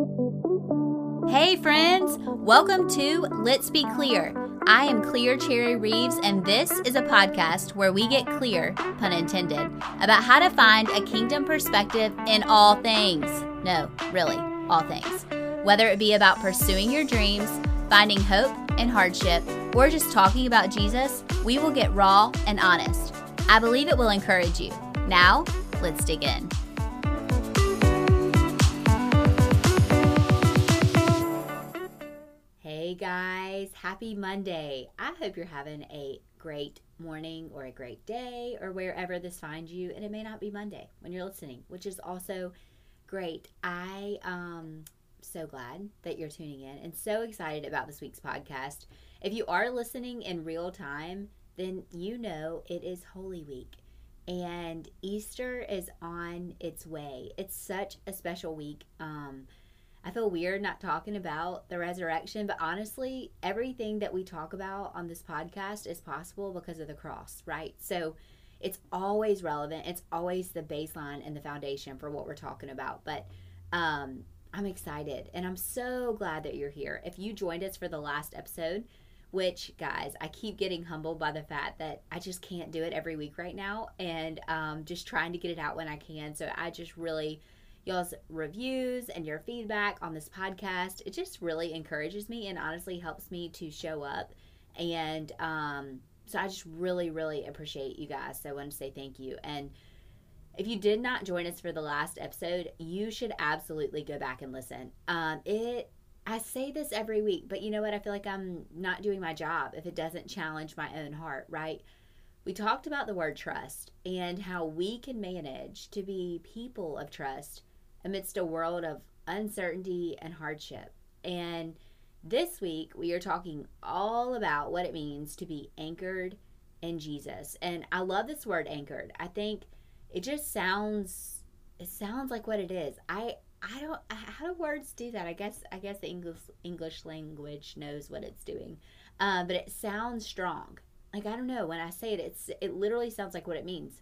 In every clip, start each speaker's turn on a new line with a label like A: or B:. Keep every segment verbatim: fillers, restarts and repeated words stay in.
A: Hey friends, welcome to Let's Be Clear. I am Clear Cherry Reeves, and this is a podcast where we get clear, pun intended, about how to find a kingdom perspective in all things. No, really, all things. Whether it be about pursuing your dreams, finding hope in hardship, or just talking about Jesus, we will get raw and honest. I believe it will encourage you. Now, let's dig in. Hey guys, happy Monday. I hope you're having a great morning or a great day or wherever this finds you. And it may not be Monday when you're listening, which is also great. I um so glad that you're tuning in and so excited about this week's podcast. If you are listening in real time, then you know it is Holy Week and Easter is on its way. It's such a special week. Um I feel weird not talking about the resurrection, but honestly, everything that we talk about on this podcast is possible because of the cross, right? So it's always relevant. It's always the baseline and the foundation for what we're talking about. But um, I'm excited, and I'm so glad that you're here. If you joined us for the last episode, which, guys, I keep getting humbled by the fact that I just can't do it every week right now, and um, just trying to get it out when I can. So I just really... y'all's reviews and your feedback on this podcast, it just really encourages me and honestly helps me to show up. And um, so I just really, really appreciate you guys. So I want to say thank you. And if you did not join us for the last episode, you should absolutely go back and listen. Um, it, I say this every week, but you know what? I feel like I'm not doing my job if it doesn't challenge my own heart, right? We talked about the word trust and how we can manage to be people of trust amidst a world of uncertainty and hardship. And this week, we are talking all about what it means to be anchored in Jesus. And I love this word anchored. I think it just sounds, it sounds like what it is. I I don't, how do words do that? I guess I guess the English English language knows what it's doing. Uh, but it sounds strong. Like, I don't know, when I say it, it's it literally sounds like what it means.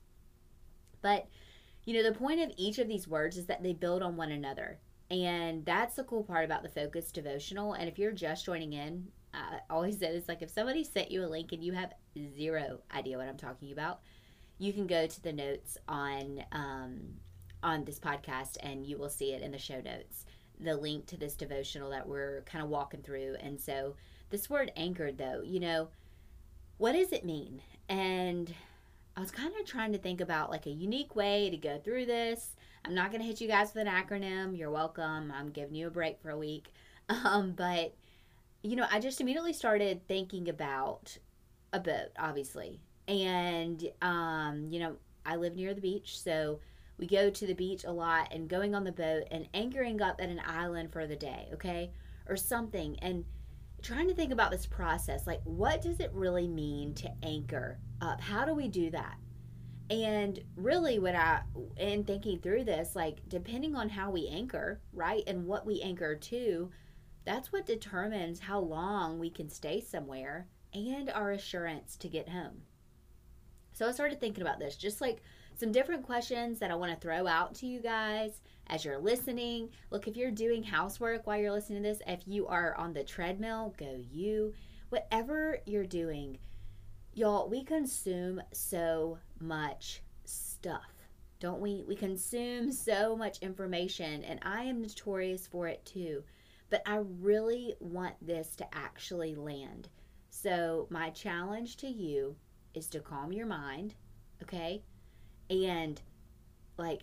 A: But you know, the point of each of these words is that they build on one another. And that's the cool part about the Focus devotional. And if you're just joining in, I always say this, like if somebody sent you a link and you have zero idea what I'm talking about, you can go to the notes on um, on this podcast and you will see it in the show notes, the link to this devotional that we're kind of walking through. And so this word anchored, though, you know, what does it mean? And I was kind of trying to think about like a unique way to go through this. I'm not going to hit you guys with an acronym. You're welcome. I'm giving you a break for a week. Um, but, you know, I just immediately started thinking about a boat, obviously. And, um, you know, I live near the beach, so we go to the beach a lot and going on the boat and anchoring up at an island for the day, okay, or something. And trying to think about this process, like what does it really mean to anchor up? How do we do that? And really what I, in thinking through this, like depending on how we anchor, right, and what we anchor to, that's what determines how long we can stay somewhere and our assurance to get home. So I started thinking about this, just like some different questions that I want to throw out to you guys as you're listening. Look, if you're doing housework while you're listening to this, if you are on the treadmill, go you. Whatever you're doing, y'all, we consume so much stuff, don't we? We consume so much information, and I am notorious for it too. But I really want this to actually land. So my challenge to you is to calm your mind, okay? And like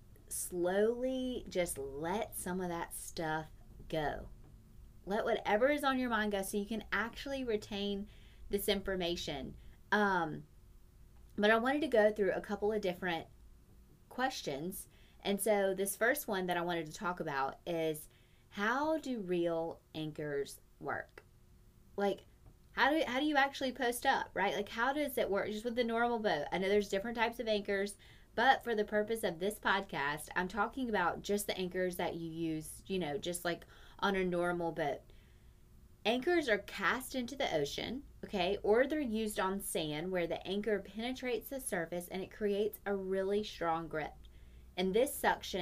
A: slowly just let some of that stuff go. Let whatever is on your mind go so you can actually retain this information. Um, but I wanted to go through a couple of different questions. And so this first one that I wanted to talk about is, how do real anchors work? Like, How do how do you actually post up, right? Like, how does it work just with the normal boat? I know there's different types of anchors, but for the purpose of this podcast, I'm talking about just the anchors that you use, you know, just like on a normal boat. Anchors are cast into the ocean, okay, or they're used on sand where the anchor penetrates the surface and it creates a really strong grip. And this suction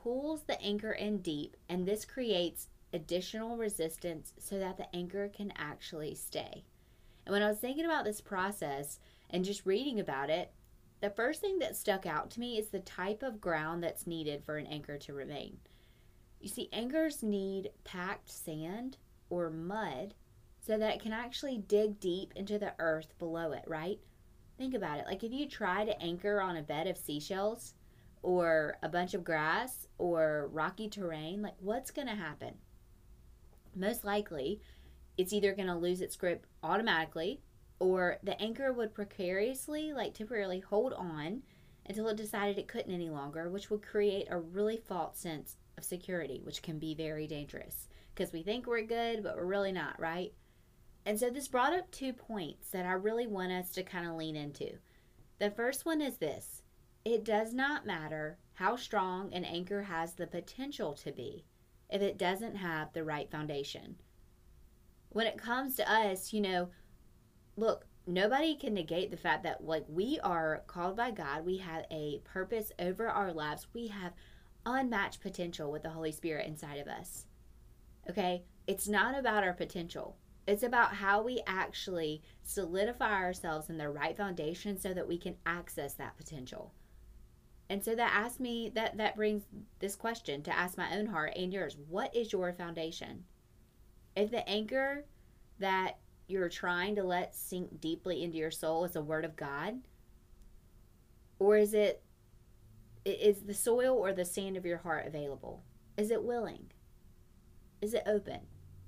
A: pulls the anchor in deep, and this creates additional resistance so that the anchor can actually stay. And when I was thinking about this process and just reading about it, the first thing that stuck out to me is the type of ground that's needed for an anchor to remain. You see, anchors need packed sand or mud so that it can actually dig deep into the earth below it, right? Think about it. Like if you try to anchor on a bed of seashells or a bunch of grass or rocky terrain, like what's going to happen? Most likely, it's either going to lose its grip automatically, or the anchor would precariously, like temporarily hold on until it decided it couldn't any longer, which would create a really false sense of security, which can be very dangerous because we think we're good, but we're really not, right? And so this brought up two points that I really want us to kind of lean into. The first one is this: it does not matter how strong an anchor has the potential to be if it doesn't have the right foundation. When it comes to us, you know, look, nobody can negate the fact that like we are called by God. We have a purpose over our lives. We have unmatched potential with the Holy Spirit inside of us. Okay? It's not about our potential. It's about how we actually solidify ourselves in the right foundation so that we can access that potential. And so that asks me, that, that brings this question to ask my own heart and yours. What is your foundation? If the anchor that you're trying to let sink deeply into your soul is the Word of God, or is it is the soil or the sand of your heart available? Is it willing? Is it open?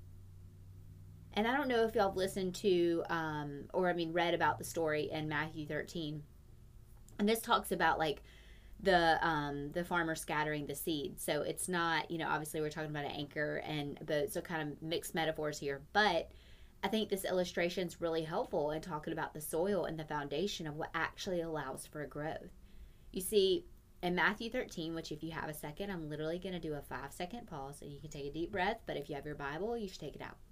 A: And I don't know if y'all have listened to um, or I mean read about the story in Matthew thirteen, and this talks about like the um, the farmer scattering the seed. So it's not, you know, obviously we're talking about an anchor and a boat, so kind of mixed metaphors here, but I think this illustration is really helpful in talking about the soil and the foundation of what actually allows for growth. You see, in Matthew thirteen, which if you have a second, I'm literally going to do a five second pause and you can take a deep breath, but if you have your Bible, you should take it out.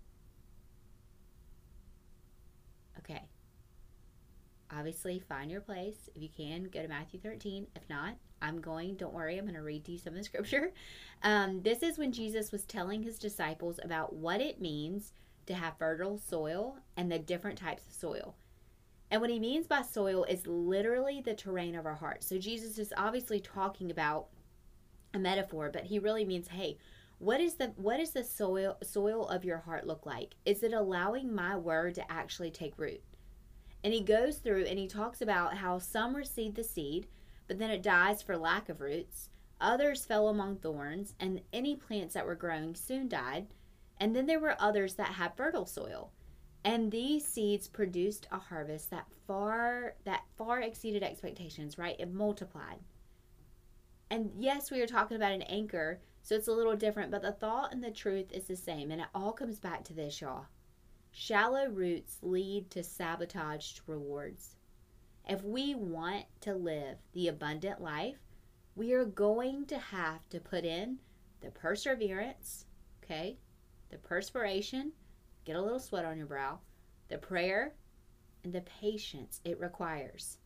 A: Okay. Obviously, find your place. If you can, go to Matthew thirteen. If not, I'm going, don't worry, I'm going to read to you some of the scripture. Um, this is when Jesus was telling his disciples about what it means to have fertile soil and the different types of soil. And what he means by soil is literally the terrain of our heart. So Jesus is obviously talking about a metaphor, but he really means, hey, what is the what is the soil soil of your heart look like? Is it allowing my word to actually take root? And he goes through and he talks about how some received the seed, but then it dies for lack of roots. Others fell among thorns, and any plants that were growing soon died. And then there were others that had fertile soil. And these seeds produced a harvest that far that far exceeded expectations, right? It multiplied. And yes, we are talking about an anchor, so it's a little different, but the thought and the truth is the same. And it all comes back to this, y'all. Shallow roots lead to sabotaged rewards. If we want to live the abundant life, we are going to have to put in the perseverance, okay? The perspiration, get a little sweat on your brow, the prayer, and the patience it requires.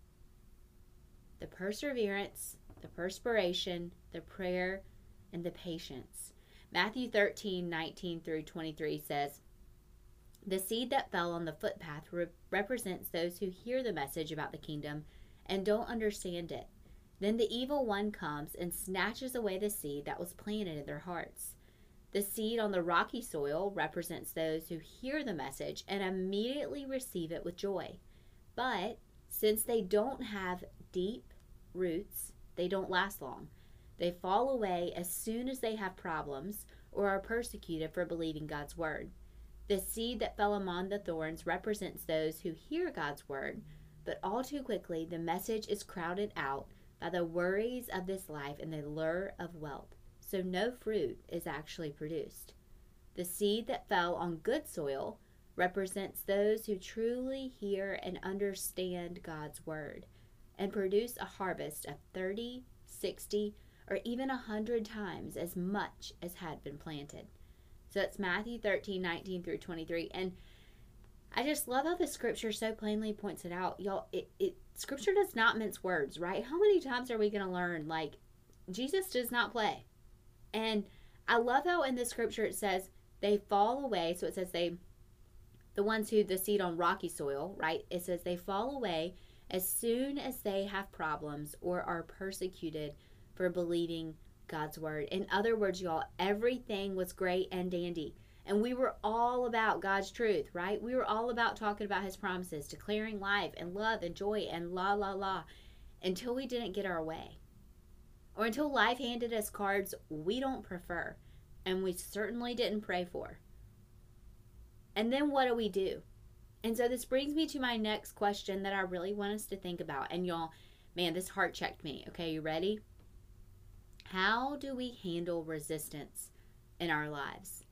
A: The perseverance, the perspiration, the prayer, and the patience. Matthew thirteen, nineteen through twenty-three says, "The seed that fell on the footpath re- represents those who hear the message about the kingdom and don't understand it. Then the evil one comes and snatches away the seed that was planted in their hearts. The seed on the rocky soil represents those who hear the message and immediately receive it with joy. But since they don't have deep roots, they don't last long. They fall away as soon as they have problems or are persecuted for believing God's word. The seed that fell among the thorns represents those who hear God's word, but all too quickly the message is crowded out by the worries of this life and the lure of wealth. So no fruit is actually produced. The seed that fell on good soil represents those who truly hear and understand God's word and produce a harvest of thirty, sixty, or even one hundred times as much as had been planted." So it's Matthew thirteen, nineteen through twenty-three. And I just love how the scripture so plainly points it out. Y'all, it, it scripture does not mince words, right? How many times are we going to learn, like, Jesus does not play. And I love how in the scripture it says they fall away. So it says they, the ones who the seed on rocky soil, right? It says they fall away as soon as they have problems or are persecuted for believing God's word. In other words, y'all, everything was great and dandy. And we were all about God's truth, right? We were all about talking about his promises, declaring life and love and joy and la, la, la, until we didn't get our way. Or until life handed us cards we don't prefer and we certainly didn't pray for. And then what do we do? And so this brings me to my next question that I really want us to think about. And y'all, man, this heart checked me. Okay, you ready? How do we handle resistance in our lives?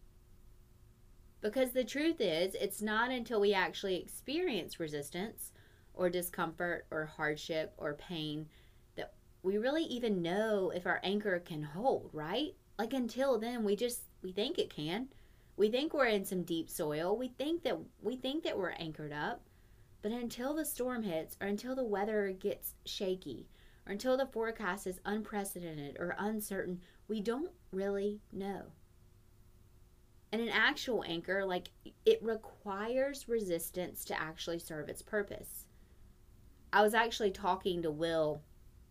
A: Because the truth is, it's not until we actually experience resistance or discomfort or hardship or pain that we really even know if our anchor can hold, right? Like until then, we just, we think it can. We think we're in some deep soil. We think that we think that we're anchored up. But until the storm hits, or until the weather gets shaky, or until the forecast is unprecedented or uncertain, we don't really know. And an actual anchor, like, it requires resistance to actually serve its purpose. I was actually talking to Will,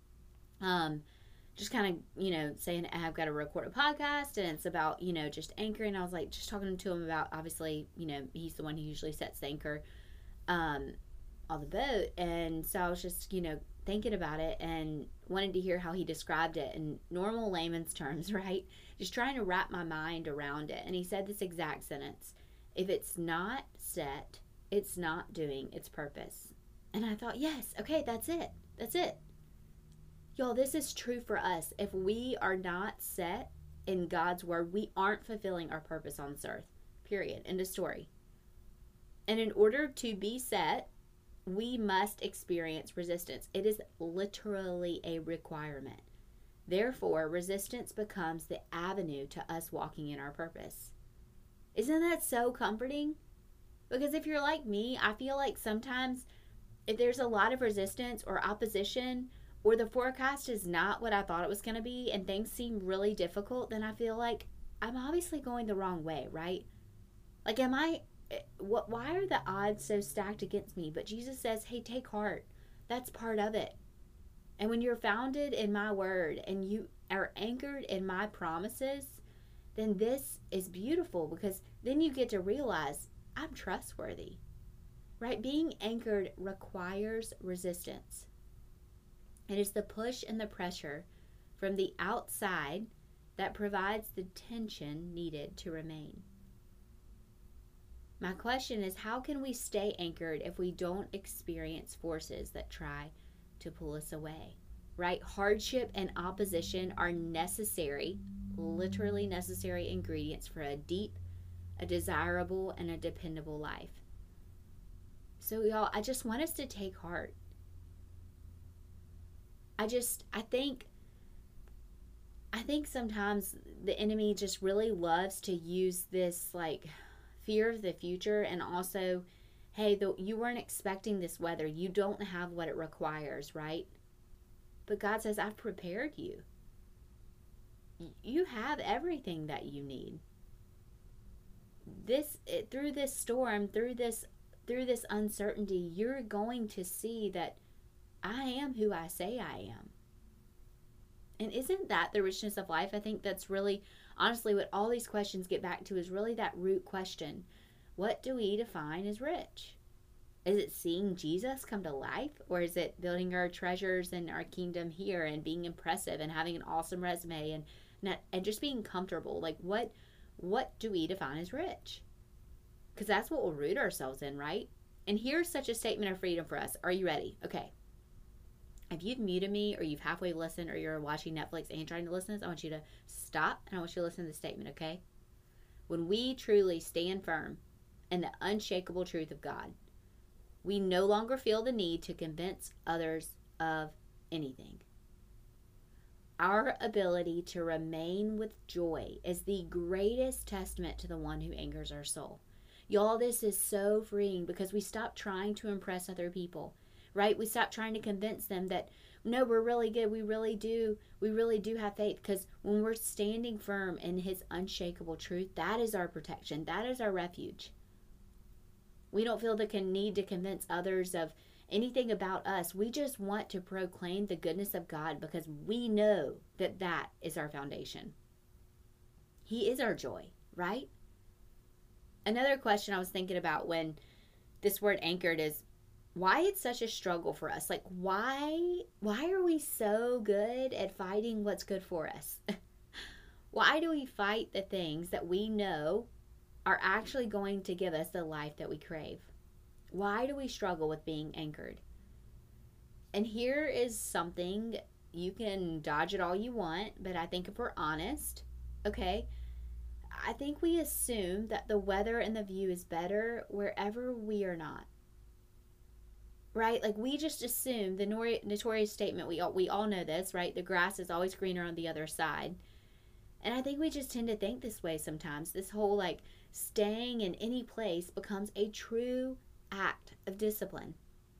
A: um, just kind of, you know, saying I've got to record a podcast and it's about, you know, just anchoring. I was like, just talking to him about, obviously, you know, he's the one who usually sets the anchor um, on the boat. And so I was just, you know, thinking about it and wanted to hear how he described it in normal layman's terms, right? Just trying to wrap my mind around it. And he said this exact sentence: if it's not set, it's not doing its purpose. And I thought, yes, okay, that's it. That's it. Y'all, this is true for us. If we are not set in God's word, we aren't fulfilling our purpose on this earth. Period. End of story. And in order to be set, we must experience resistance. It is literally a requirement. Therefore, resistance becomes the avenue to us walking in our purpose. Isn't that so comforting? Because if you're like me, I feel like sometimes if there's a lot of resistance or opposition, or the forecast is not what I thought it was going to be, and things seem really difficult, then I feel like I'm obviously going the wrong way, right? Like, am I, what? Why are the odds so stacked against me? But Jesus says, hey, take heart. That's part of it. And when you're founded in my word and you are anchored in my promises, then this is beautiful, because then you get to realize I'm trustworthy, right? Being anchored requires resistance. It is the push and the pressure from the outside that provides the tension needed to remain. My question is, how can we stay anchored if we don't experience forces that try to pull us away? Right? Hardship and opposition are necessary, literally necessary ingredients for a deep, a desirable, and a dependable life. So y'all, I just want us to take heart. I just, I think, I think sometimes the enemy just really loves to use this, like, fear of the future, and also, hey, the, you weren't expecting this weather. You don't have what it requires, right? But God says, I've prepared you. You have everything that you need. This, it, through this storm, through this, through this uncertainty, you're going to see that I am who I say I am. And isn't that the richness of life? I think that's really, honestly, what all these questions get back to is really that root question. What do we define as rich? Is it seeing Jesus come to life? Or is it building our treasures in our kingdom here and being impressive and having an awesome resume and not, and just being comfortable? Like, what what do we define as rich? Because that's what we'll root ourselves in, right? And here's such a statement of freedom for us. Are you ready? Okay. If you've muted me, or you've halfway listened, or you're watching Netflix and trying to listen to this, I want you to stop and I want you to listen to the statement, okay? When we truly stand firm in the unshakable truth of God, we no longer feel the need to convince others of anything. Our ability to remain with joy is the greatest testament to the one who anchors our soul. Y'all, this is so freeing, because we stop trying to impress other people. right? We stop trying to convince them that, no, we're really good. We really do. We really do have faith. Because when we're standing firm in his unshakable truth, that is our protection. That is our refuge. We don't feel the need to convince others of anything about us. We just want to proclaim the goodness of God because we know that that is our foundation. He is our joy, right? Another question I was thinking about when this word anchored is why it's such a struggle for us. Like, why, why are we so good at fighting what's good for us? Why do we fight the things that we know are actually going to give us the life that we crave? Why do we struggle with being anchored? And here is something, you can dodge it all you want, but I think if we're honest, okay, I think we assume that the weather and the view is better wherever we are not. Right? Like, we just assume the notorious statement, we all, we all know this, right? The grass is always greener on the other side. And I think we just tend to think this way sometimes. This whole, like, staying in any place becomes a true act of discipline.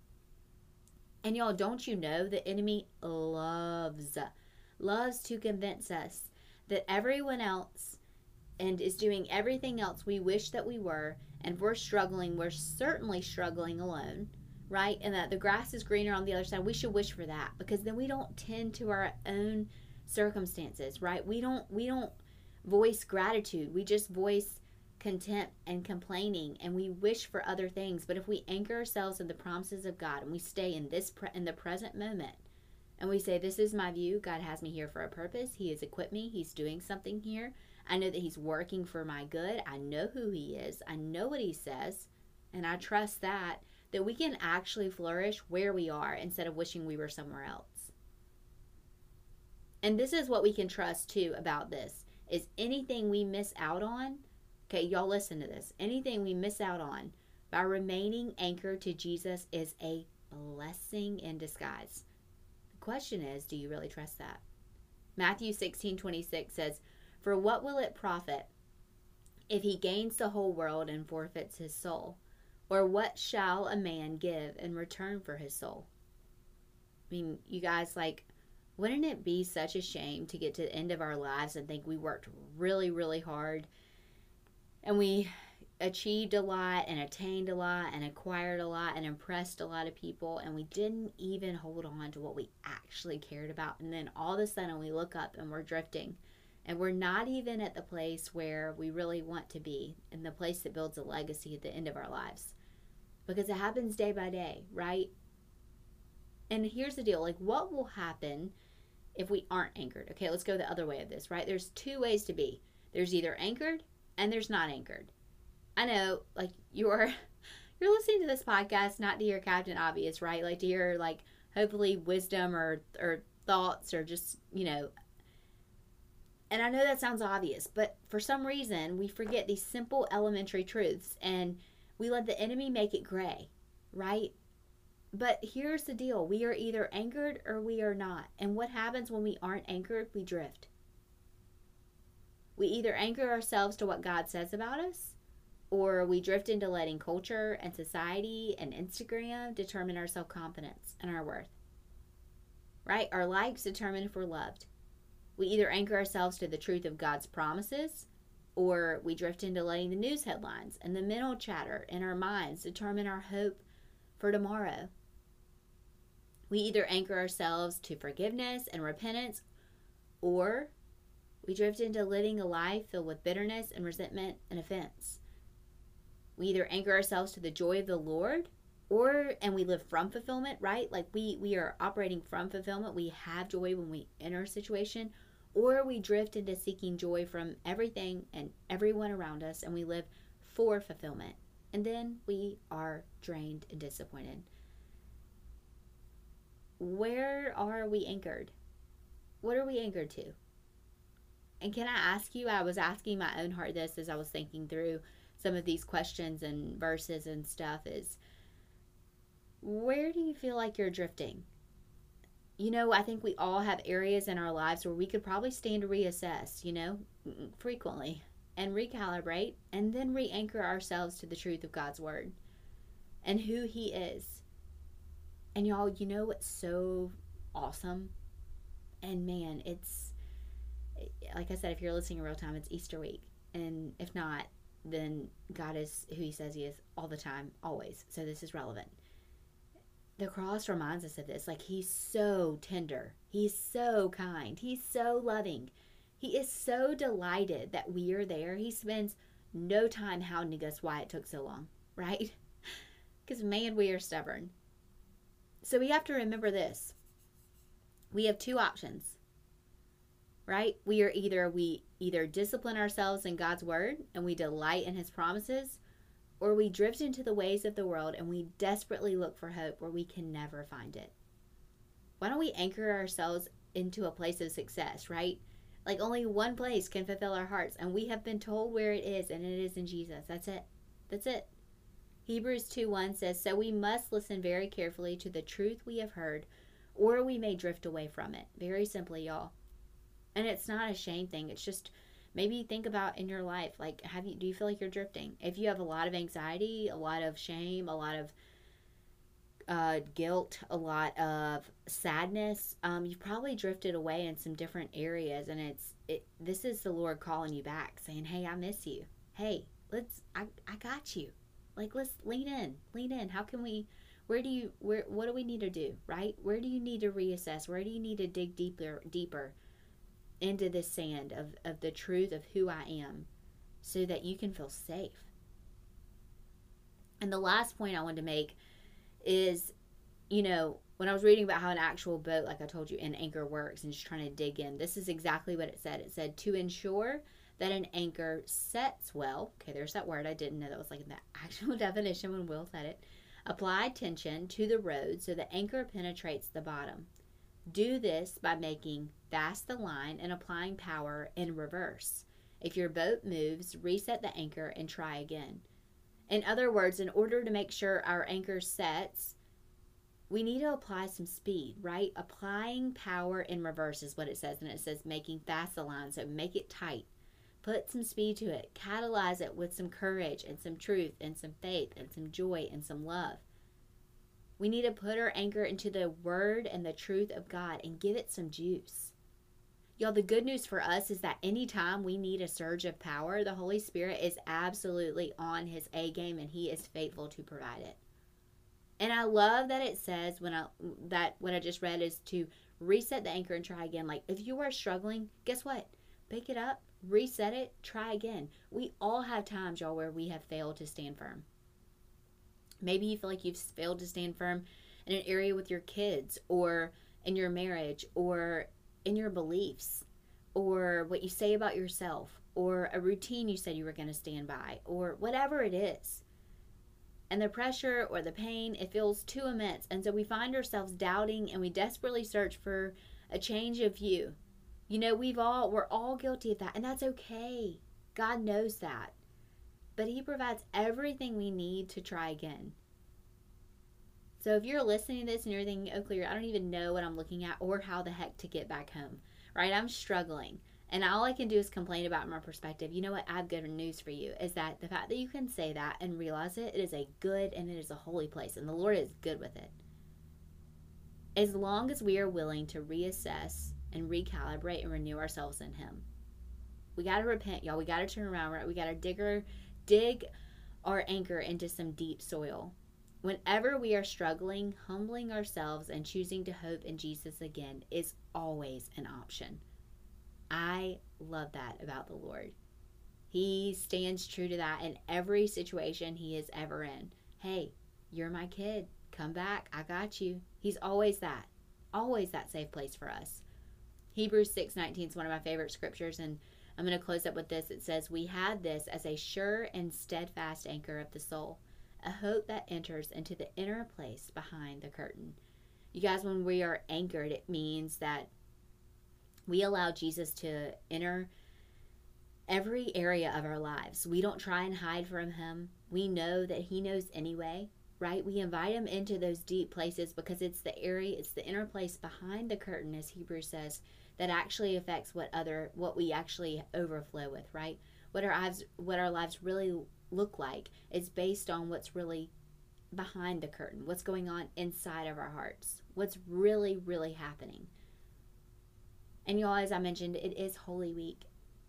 A: And y'all, don't you know the enemy loves, loves to convince us that everyone else and is doing everything else we wish that we were, and if we're struggling, we're certainly struggling alone, right? And that the grass is greener on the other side. We should wish for that, because then we don't tend to our own circumstances, right? We don't we don't voice gratitude. We just voice contempt and complaining, and we wish for other things. But if we anchor ourselves in the promises of God and we stay in this pre- in the present moment, and we say, this is my view, God has me here for a purpose, he has equipped me, he's doing something here, I know that he's working for my good, I know who he is, I know what he says, and I trust that that we can actually flourish where we are instead of wishing we were somewhere else. And this is what we can trust too about this, is anything we miss out on, okay, y'all listen to this, anything we miss out on by remaining anchored to Jesus is a blessing in disguise. The question is, do you really trust that? Matthew sixteen twenty-six says, for what will it profit if he gains the whole world and forfeits his soul? Or what shall a man give in return for his soul? I mean, you guys, like, wouldn't it be such a shame to get to the end of our lives and think we worked really, really hard and we achieved a lot and attained a lot and acquired a lot and impressed a lot of people, and we didn't even hold on to what we actually cared about, and then all of a sudden we look up and we're drifting and we're not even at the place where we really want to be, in the place that builds a legacy at the end of our lives, because it happens day by day, right? And here's the deal, like, what will happen if we aren't anchored? Okay, let's go the other way of this, right? There's two ways to be. There's either anchored and there's not anchored. I know, like, you're you're listening to this podcast not to hear Captain Obvious, right? Like, to hear, like, hopefully wisdom or or thoughts or just, you know. And I know that sounds obvious, but for some reason we forget these simple elementary truths and we let the enemy make it gray, right? But here's the deal. We are either anchored or we are not. And what happens when we aren't anchored? We drift. We either anchor ourselves to what God says about us, or we drift into letting culture and society and Instagram determine our self-confidence and our worth. Right? Our likes determine if we're loved. We either anchor ourselves to the truth of God's promises, or we drift into letting the news headlines and the mental chatter in our minds determine our hope for tomorrow. We either anchor ourselves to forgiveness and repentance, or we drift into living a life filled with bitterness and resentment and offense. We either anchor ourselves to the joy of the Lord, or, and we live from fulfillment, right? Like we, we are operating from fulfillment. We have joy when we enter a situation, or we drift into seeking joy from everything and everyone around us, and we live for fulfillment. And then we are drained and disappointed. Where are we anchored? What are we anchored to? And can I ask you, I was asking my own heart this as I was thinking through some of these questions and verses and stuff, is where do you feel like you're drifting? You know, I think we all have areas in our lives where we could probably stand to reassess, you know, frequently, and recalibrate, and then re-anchor ourselves to the truth of God's word and who he is. And y'all, you know what's so awesome? And man, it's like I said, if you're listening in real time, it's Easter week. And if not, then God is who he says he is all the time, always. So this is relevant. The cross reminds us of this. Like, he's so tender. He's so kind. He's so loving. He is so delighted that we are there. He spends no time hounding us why it took so long, right? Because, man, we are stubborn. So we have to remember this. We have two options, right? We are either, we either discipline ourselves in God's word and we delight in his promises, or we drift into the ways of the world and we desperately look for hope where we can never find it. Why don't we anchor ourselves into a place of success, right? Like, only one place can fulfill our hearts, and we have been told where it is, and it is in Jesus. That's it. That's it. Hebrews two one says, so we must listen very carefully to the truth we have heard, or we may drift away from it. Very simply, y'all. And it's not a shame thing. It's just, maybe think about in your life, like, have you, do you feel like you're drifting? If you have a lot of anxiety, a lot of shame, a lot of uh, guilt, a lot of sadness, um, you've probably drifted away in some different areas. And it's, it, this is the Lord calling you back, saying, hey, I miss you. Hey, let's, I, I got you. Like, let's lean in, lean in. How can we, where do you, where, what do we need to do, right? Where do you need to reassess? Where do you need to dig deeper, deeper into the sand of, of the truth of who I am, so that you can feel safe? And the last point I wanted to make is, you know, when I was reading about how an actual boat, like I told you, an anchor works, and just trying to dig in, this is exactly what it said. It said, to ensure that an anchor sets well. Okay, there's that word. I didn't know that was like the actual definition when Will said it. Apply tension to the road so the anchor penetrates the bottom. Do this by making fast the line and applying power in reverse. If your boat moves, reset the anchor and try again. In other words, in order to make sure our anchor sets, we need to apply some speed, right? Applying power in reverse is what it says. And it says making fast the line. So make it tight. Put some speed to it. Catalyze it with some courage and some truth and some faith and some joy and some love. We need to put our anchor into the word and the truth of God and give it some juice. Y'all, the good news for us is that anytime we need a surge of power, the Holy Spirit is absolutely on his A game, and he is faithful to provide it. And I love that it says, when I that what I just read is to reset the anchor and try again. Like, if you are struggling, guess what? Pick it up, reset it, try again. We all have times, y'all, where we have failed to stand firm. Maybe you feel like you've failed to stand firm in an area with your kids, or in your marriage, or in your beliefs, or what you say about yourself, or a routine you said you were going to stand by, or whatever it is. And the pressure or the pain, it feels too immense. And so we find ourselves doubting, and we desperately search for a change of view. You know, we've all, we're all guilty of that, and that's okay. God knows that. But he provides everything we need to try again. So if you're listening to this and you're thinking, oh, Clear, I don't even know what I'm looking at or how the heck to get back home, right? I'm struggling. And all I can do is complain about my perspective. You know what? I have good news for you, is that the fact that you can say that and realize it, it is a good and it is a holy place. And the Lord is good with it. As long as we are willing to reassess and recalibrate and renew ourselves in him. We got to repent, y'all. We got to turn around, right? We got to dig our, dig our anchor into some deep soil. Whenever we are struggling, humbling ourselves and choosing to hope in Jesus again is always an option. I love that about the Lord. He stands true to that in every situation he is ever in. Hey, you're my kid. Come back. I got you. He's always that. Always that safe place for us. Hebrews six nineteen is one of my favorite scriptures, and I'm going to close up with this. It says, we had this as a sure and steadfast anchor of the soul, a hope that enters into the inner place behind the curtain. You guys, when we are anchored, it means that we allow Jesus to enter every area of our lives. We don't try and hide from him. We know that he knows anyway, right? We invite him into those deep places because it's the area, it's the inner place behind the curtain, as Hebrews says, that actually affects what other, what we actually overflow with, right? What our lives, what our lives really look like is based on what's really behind the curtain, what's going on inside of our hearts, what's really, really happening. And y'all, as I mentioned, it is Holy Week.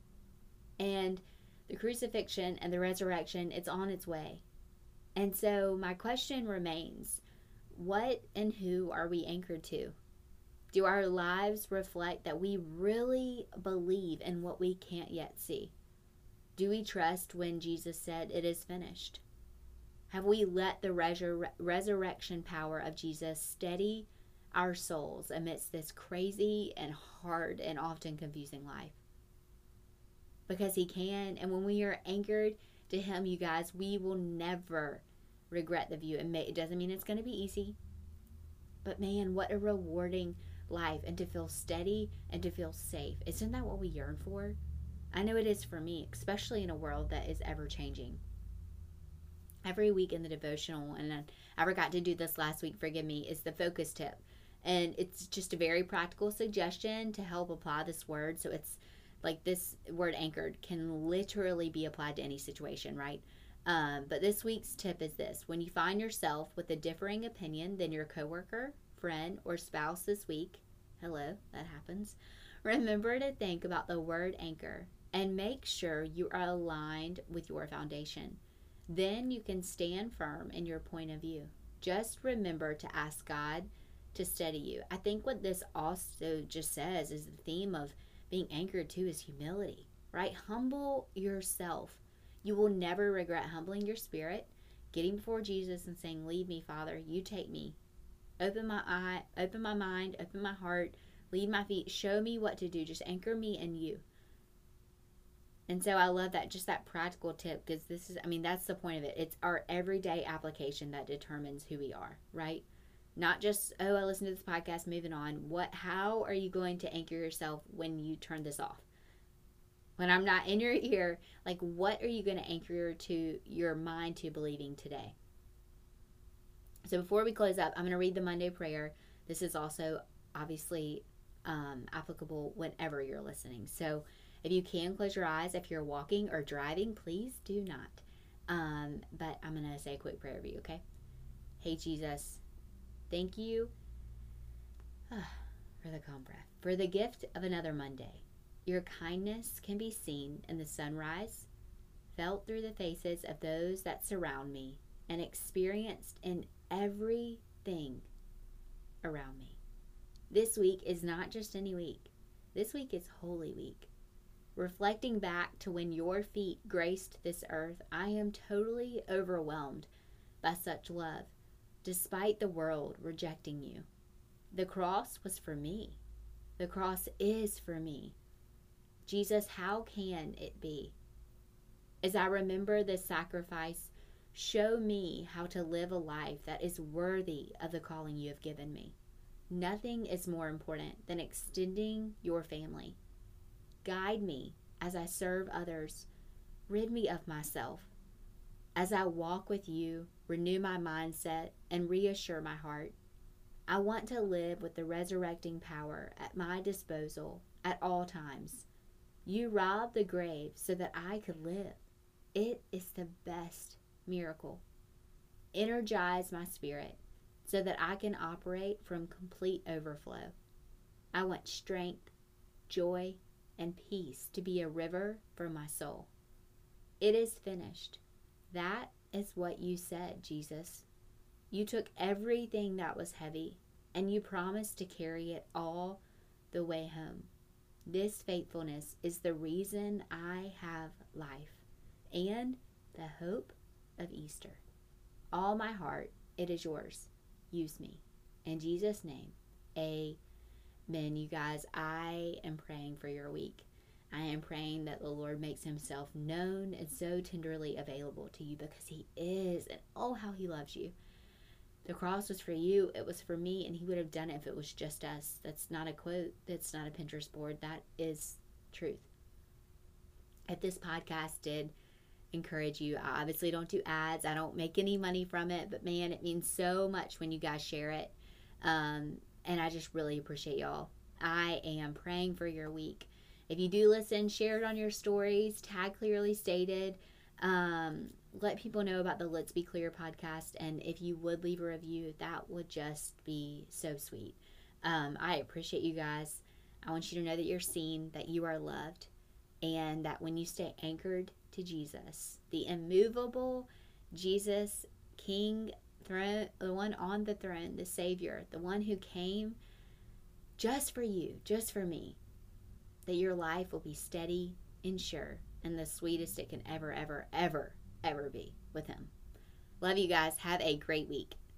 A: And the crucifixion and the resurrection, it's on its way. And so my question remains, what and who are we anchored to? Do our lives reflect that we really believe in what we can't yet see? Do we trust when Jesus said, "It is finished"? Have we let the resur- resurrection power of Jesus steady our souls amidst this crazy and hard and often confusing life? Because he can, and when we are anchored to him, you guys, we will never regret the view. And it doesn't mean it's going to be easy, but man, what a rewarding life, and to feel steady and to feel safe. Isn't that what we yearn for? I know it is for me, especially in a world that is ever changing. Every week in the devotional, and I forgot to do this last week, forgive me, is the focus tip. And it's just a very practical suggestion to help apply this word. So it's like this word anchored can literally be applied to any situation, right? Um, but this week's tip is this. When you find yourself with a differing opinion than your coworker, friend, or spouse this week, hello, that happens, remember to think about the word anchor and make sure you are aligned with your foundation. Then you can stand firm in your point of view. Just remember to ask God to steady you. I think what this also just says is the theme of being anchored to is humility, right? Humble yourself. You will never regret humbling your spirit, getting before Jesus and saying, "Lead me, Father, you take me. Open my eye, open my mind, open my heart, lead my feet, show me what to do. Just anchor me in you." And so I love that, just that practical tip, because this is, I mean, that's the point of it. It's our everyday application that determines who we are, right? Not just, oh, I listened to this podcast, moving on. What, how are you going to anchor yourself when you turn this off? When I'm not in your ear, like, what are you going to anchor to your mind to believing today? So before we close up, I'm going to read the Monday prayer. This is also obviously um, applicable whenever you're listening. So if you can close your eyes, if you're walking or driving, please do not. Um, but I'm going to say a quick prayer for you, okay? Hey, Jesus, thank you for the calm breath, for the gift of another Monday. Your kindness can be seen in the sunrise, felt through the faces of those that surround me, and experienced in everything around me. This week is not just any week. This week is Holy Week. Reflecting back to when your feet graced this earth, I am totally overwhelmed by such love, despite the world rejecting you. The cross was for me. The cross is for me. Jesus, how can it be? As I remember this sacrifice, show me how to live a life that is worthy of the calling you have given me. Nothing is more important than extending your family. Guide me as I serve others. Rid me of myself. As I walk with you, renew my mindset and reassure my heart. I want to live with the resurrecting power at my disposal at all times. You robbed the grave so that I could live. It is the best miracle. Energize my spirit so that I can operate from complete overflow. I want strength, joy, and peace to be a river for my soul. It is finished. That is what you said, Jesus. You took everything that was heavy, and you promised to carry it all the way home. This faithfulness is the reason I have life and the hope of Easter. All my heart, it is yours. Use me. In Jesus' name, amen. You guys, I am praying for your week. I am praying that the Lord makes himself known and so tenderly available to you, because he is, and oh, how he loves you. The cross was for you, it was for me, and he would have done it if it was just us. That's not a quote, that's not a Pinterest board, that is truth. If this podcast did encourage you, I obviously don't do ads, I don't make any money from it, but man, it means so much when you guys share it, um, and I just really appreciate y'all. I am praying for your week. If you do listen, share it on your stories, tag Clearly Stated. Um, let people know about the Let's Be Clear podcast. And if you would leave a review, that would just be so sweet. Um, I appreciate you guys. I want you to know that you're seen, that you are loved, and that when you stay anchored to Jesus, the immovable Jesus, King, throne, the one on the throne, the Savior, the one who came just for you, just for me, that your life will be steady and sure and the sweetest it can ever, ever, ever, ever be with Him. Love you guys. Have a great week.